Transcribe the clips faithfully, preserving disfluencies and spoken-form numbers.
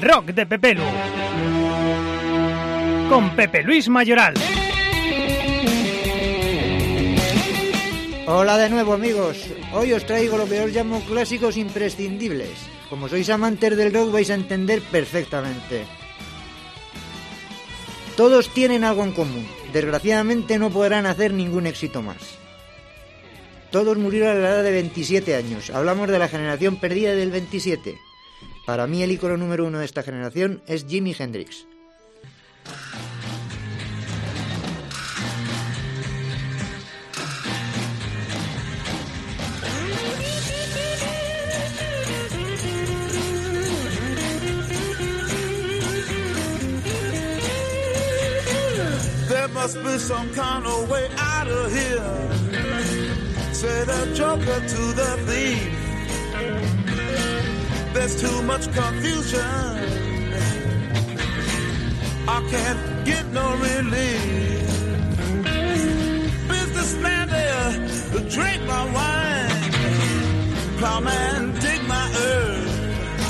rock de Pepelu. Con Pepe Luis Mayoral. Hola de nuevo, amigos. Hoy os traigo lo que os llamo clásicos imprescindibles. Como sois amantes del rock vais a entender perfectamente. Todos tienen algo en común. Desgraciadamente no podrán hacer ningún éxito más. Todos murieron a la edad de veintisiete años. Hablamos de la generación perdida del veintisiete. Para mí el ícono número uno de esta generación es Jimi Hendrix. There must be some kind of way out of here. Say the joker to the thief. There's too much confusion. I can't get no relief. Businessman there, drink my wine. Plowman, dig my earth.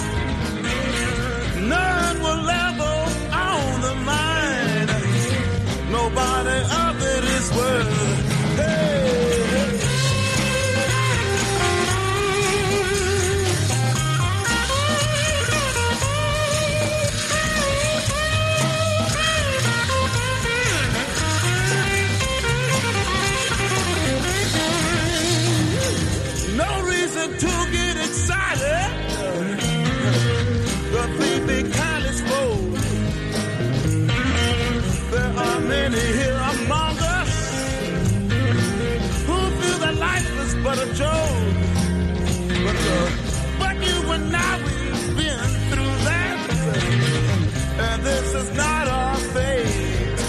None will ever own the mine. Nobody of it is worth. Hey. To get excited, the baby kind is full. There are many here among us who feel that life is but a joke. But, uh, but you and I, we've been through that, and this is not our fate.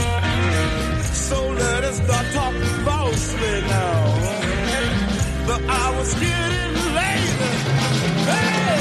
So let us not talk falsely now. The hour's getting late. Hey!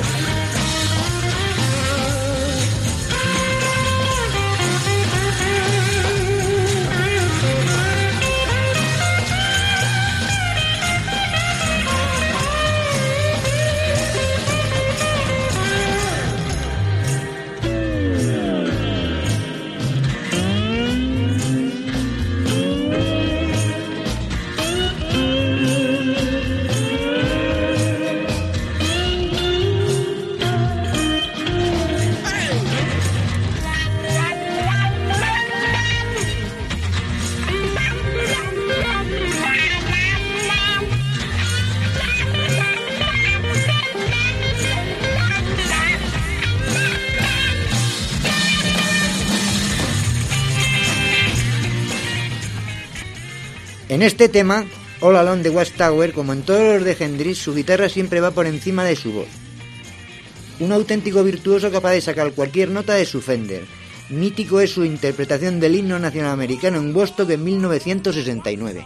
En este tema, All Along the Watchtower, como en todos los de Hendrix, su guitarra siempre va por encima de su voz. Un auténtico virtuoso capaz de sacar cualquier nota de su Fender. Mítico es su interpretación del himno nacional americano en Woodstock en mil novecientos sesenta y nueve.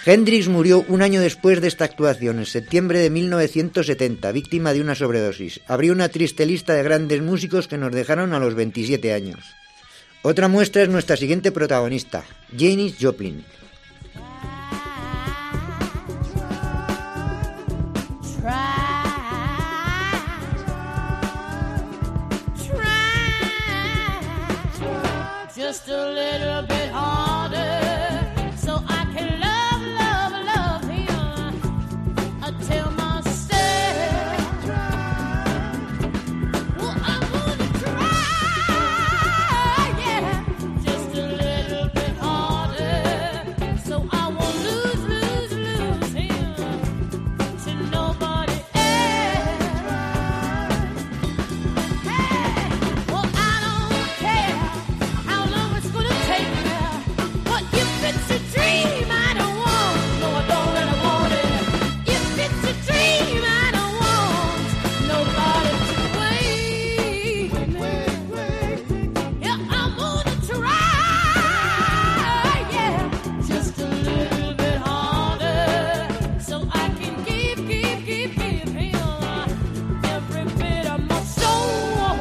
Hendrix murió un año después de esta actuación, en septiembre de mil novecientos setenta, víctima de una sobredosis. Abrió una triste lista de grandes músicos que nos dejaron a los veintisiete años. Otra muestra es nuestra siguiente protagonista, Janis Joplin. Just a little bit harder, so I can love, love, love him. I tell myself, well, I'm gonna try, yeah. Just a little bit harder, so I won't lose, lose, lose him to nobody else. Hey, well, I don't care how long it's gonna take me. What if it's a dream I don't want? No, I don't really want it. If it's a dream I don't want nobody to wait me. Yeah, I'm gonna try, yeah, just a little bit harder, so I can give, give, give, give him every bit of my soul.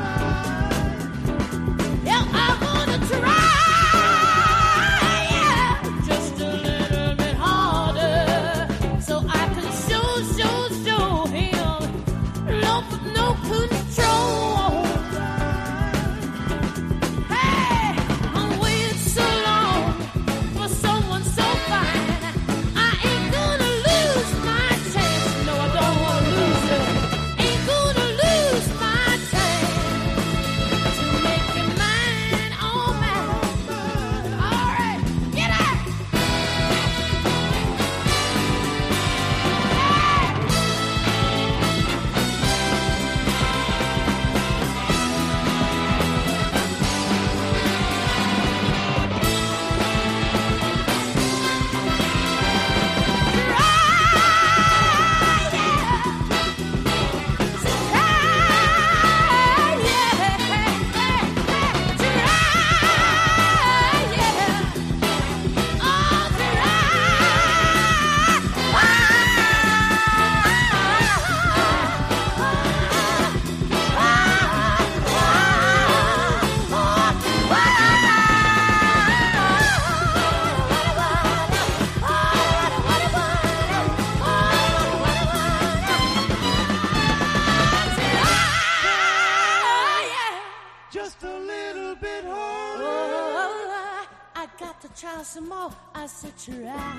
Yeah, I'm gonna try, yeah, just a little bit harder, so I can show, show, show him love with no control. Hey, I'm waiting so long for someone so fine. I ain't gonna lose my chance. No, I don't wanna lose it. Ain't gonna lose my chance to make it mine, all mine. All right, get out. Just a little bit harder. Oh, I got to try some more. I said try,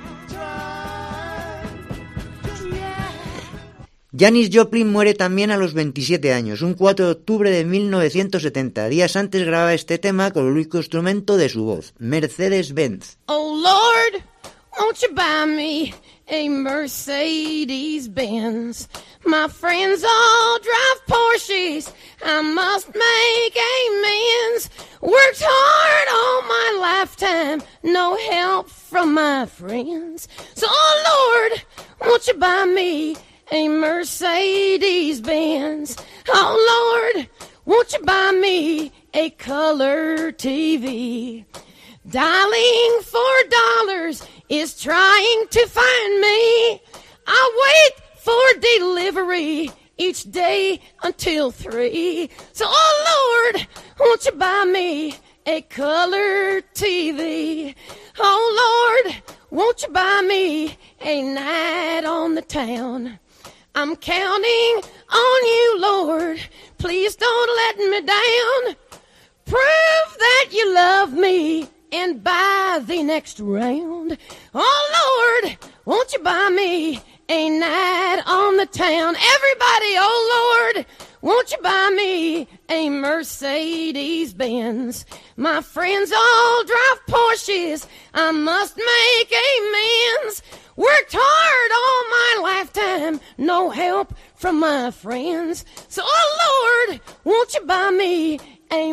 yeah. Janis Joplin muere también a los veintisiete años, un cuatro de octubre de mil novecientos setenta. Días antes graba este tema con el único instrumento de su voz, Mercedes-Benz. Oh Lord, won't you buy me a Mercedes-Benz? My friends all drive Porsches. I must make amends. Worked hard all my lifetime, no help from my friends. So, oh Lord, won't you buy me a Mercedes-Benz? Oh Lord, won't you buy me a color T V? Dialing for dollars is trying to find me. I wait for delivery each day until three. So, oh Lord, won't you buy me a color T V? Oh Lord, won't you buy me a night on the town? I'm counting on you, Lord. Please don't let me down. Prove that you love me and buy the next round. Oh Lord, won't you buy me a night on the town? Everybody, oh Lord, won't you buy me a Mercedes-Benz? My friends all drive Porsches. I must make amends. Worked hard all my lifetime, no help from my friends. So, oh Lord, won't you buy me a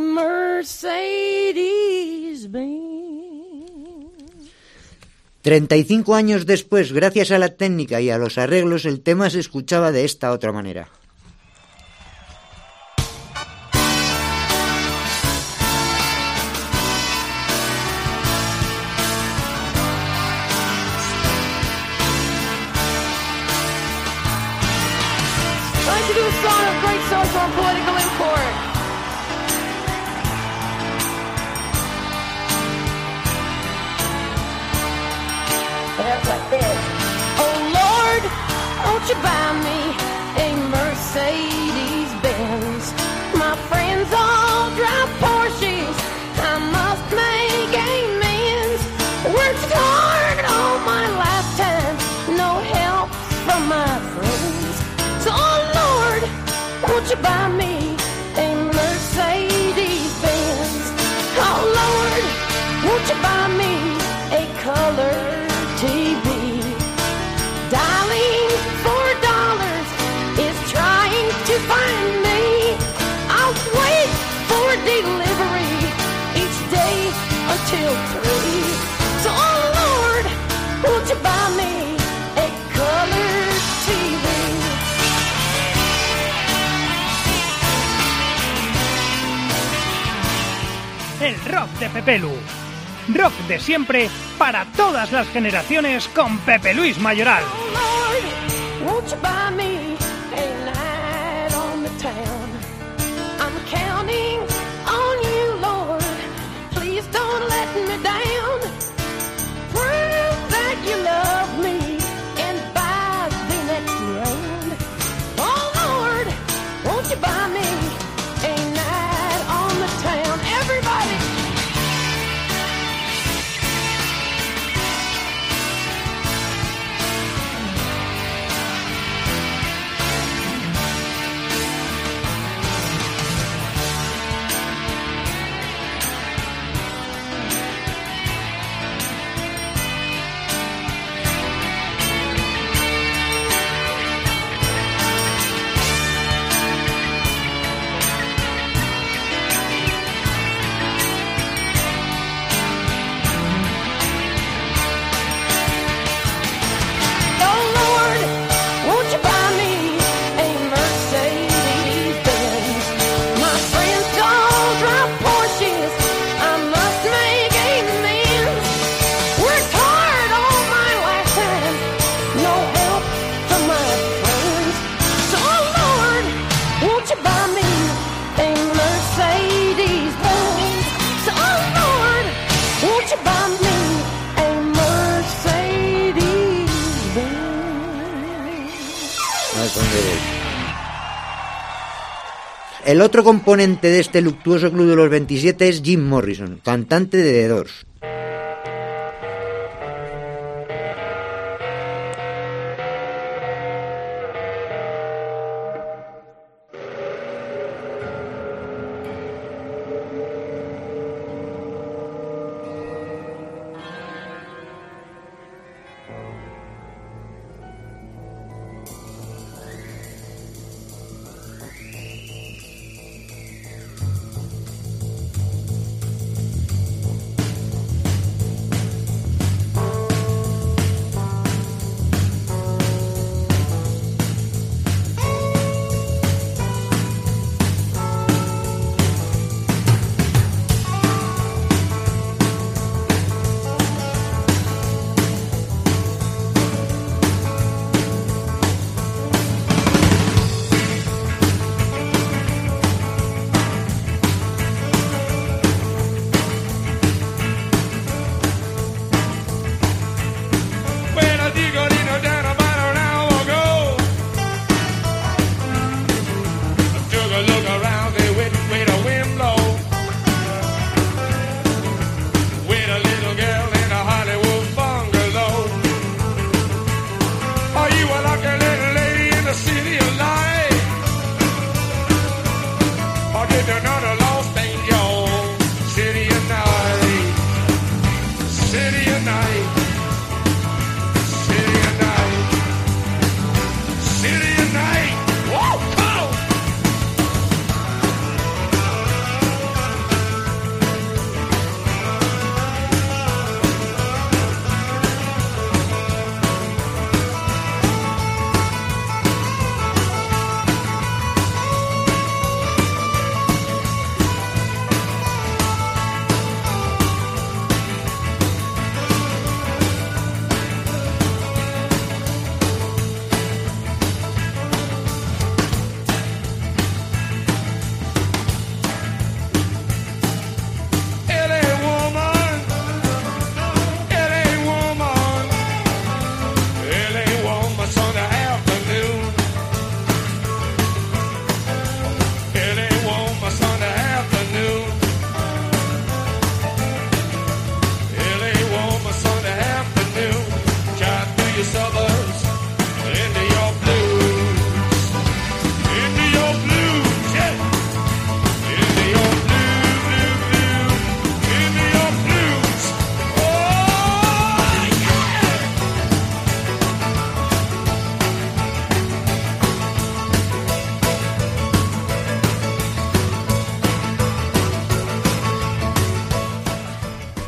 Mercedes-Benz? treinta y cinco años después, gracias a la técnica y a los arreglos, el tema se escuchaba de esta otra manera. a song of great social and political import. That's like this. Oh Lord, won't you buy me a Mercedes Benz? My friends all drive Porsches. I must make amends. Worked hard all my lifetime, no help from my friends. So, oh Lord, won't you buy me a Mercedes Benz? Oh Lord, won't you buy me a color T V? Dialing four dollars is trying to find me. I'll wait for delivery each day until three. So, oh Lord, won't you buy me a color T V? El rock de Pepelu. Rock de siempre para todas las generaciones con Pepe Luis Mayoral. Oh Lord, won't you buy me a night on the town? I'm counting on you, Lord. Please don't let me down. Prove that you love me and buy the next round. Oh Lord, won't you buy me a night on the town? Everybody. El otro componente de este luctuoso club de los veintisiete es Jim Morrison, cantante de The Doors.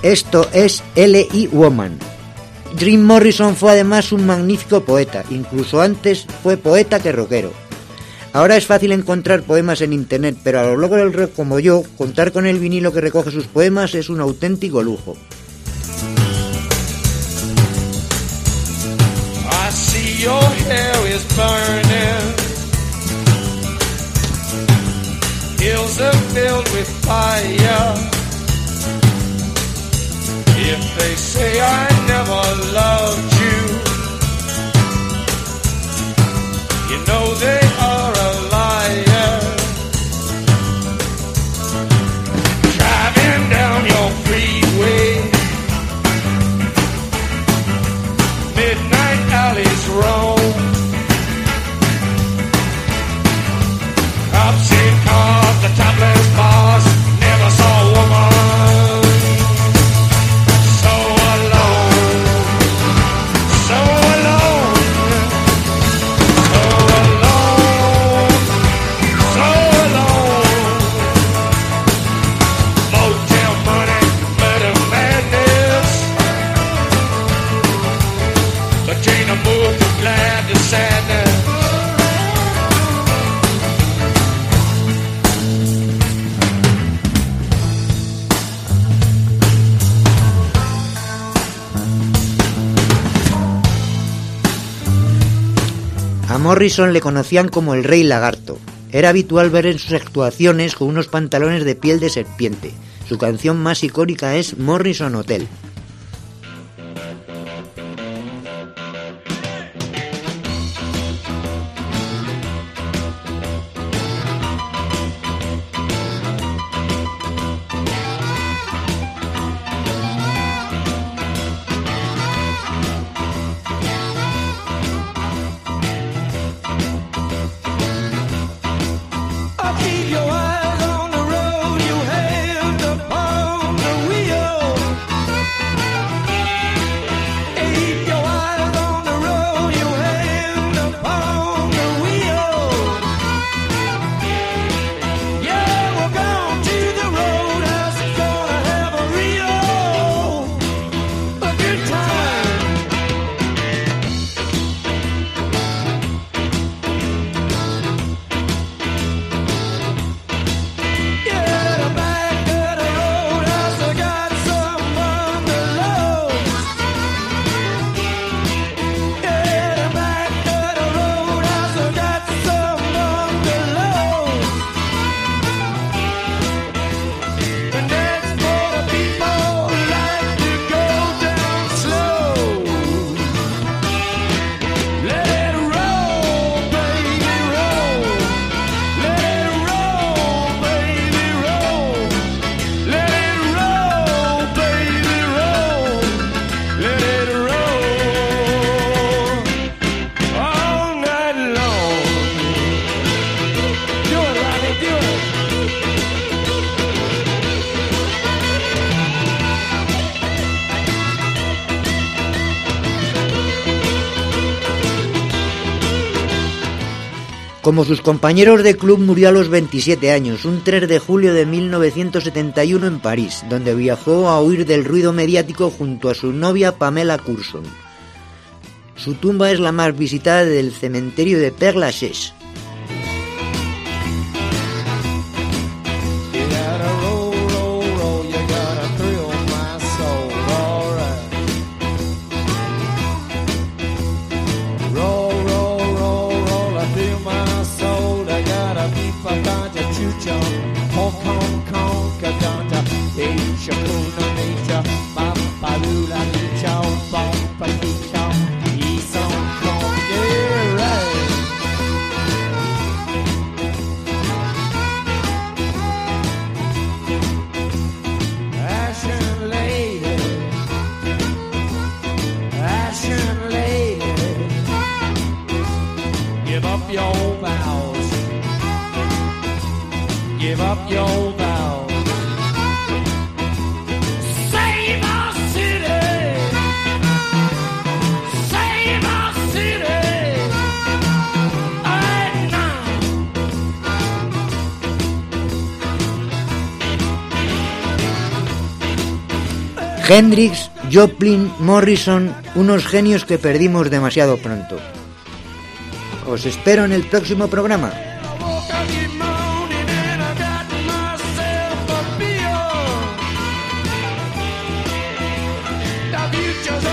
Esto es L I Woman. Jim Morrison fue además un magnífico poeta, incluso antes fue poeta que rockero. Ahora es fácil encontrar poemas en internet, pero a los locos del rock como yo, contar con el vinilo que recoge sus poemas es un auténtico lujo. I see your hair is burning. Hills are filled with fire. If they say I never loved you, you know they are a liar. Driving down your freeway, midnight alleys roam. Cops in cars, the topless bars, never saw a woman so alone, so alone, so alone, so alone. Motel money, murder madness, but ain't a move too glad to sadness. A Morrison le conocían como el Rey Lagarto. Era habitual ver en sus actuaciones con unos pantalones de piel de serpiente. Su canción más icónica es Morrison Hotel. Keep your eyes on the road, you hand upon the wheel. Keep your eyes on the road, you hand upon the wheel. Yeah, we're going to the roadhouse, gonna have a real a good time. Yeah, back at the roadhouse, I got some bungalows. Yeah, back at the roadhouse, I got some bungalows. And that's for the people who like to go down slow. Let it roll, baby, roll. Let it roll, baby, roll. Let it roll, baby, roll. Let it roll all night long. Do it, Ronnie, do it. Como sus compañeros de club, murió a los veintisiete años, un tres de julio de mil novecientos setenta y uno en París, donde viajó a huir del ruido mediático junto a su novia Pamela Curson. Su tumba es la más visitada del cementerio de Père Lachaise. You gotta roll, roll, roll, you gotta thrill my soul, alright. Roll, roll, roll, roll, I feel my soul, I gotta be paganja, chucha, Hong Kong, Kong, kadanta, Asia, Kuna, Nature, Papalula, Nicha, Bomba, Nicha, East Hong Kong, yeah, right. Ashen lady, ashen lady, give up your vows, give up your vows. Save our city, save our city, right now. Hendrix, Joplin, Morrison, unos genios que perdimos demasiado pronto. Os espero en el próximo programa. Just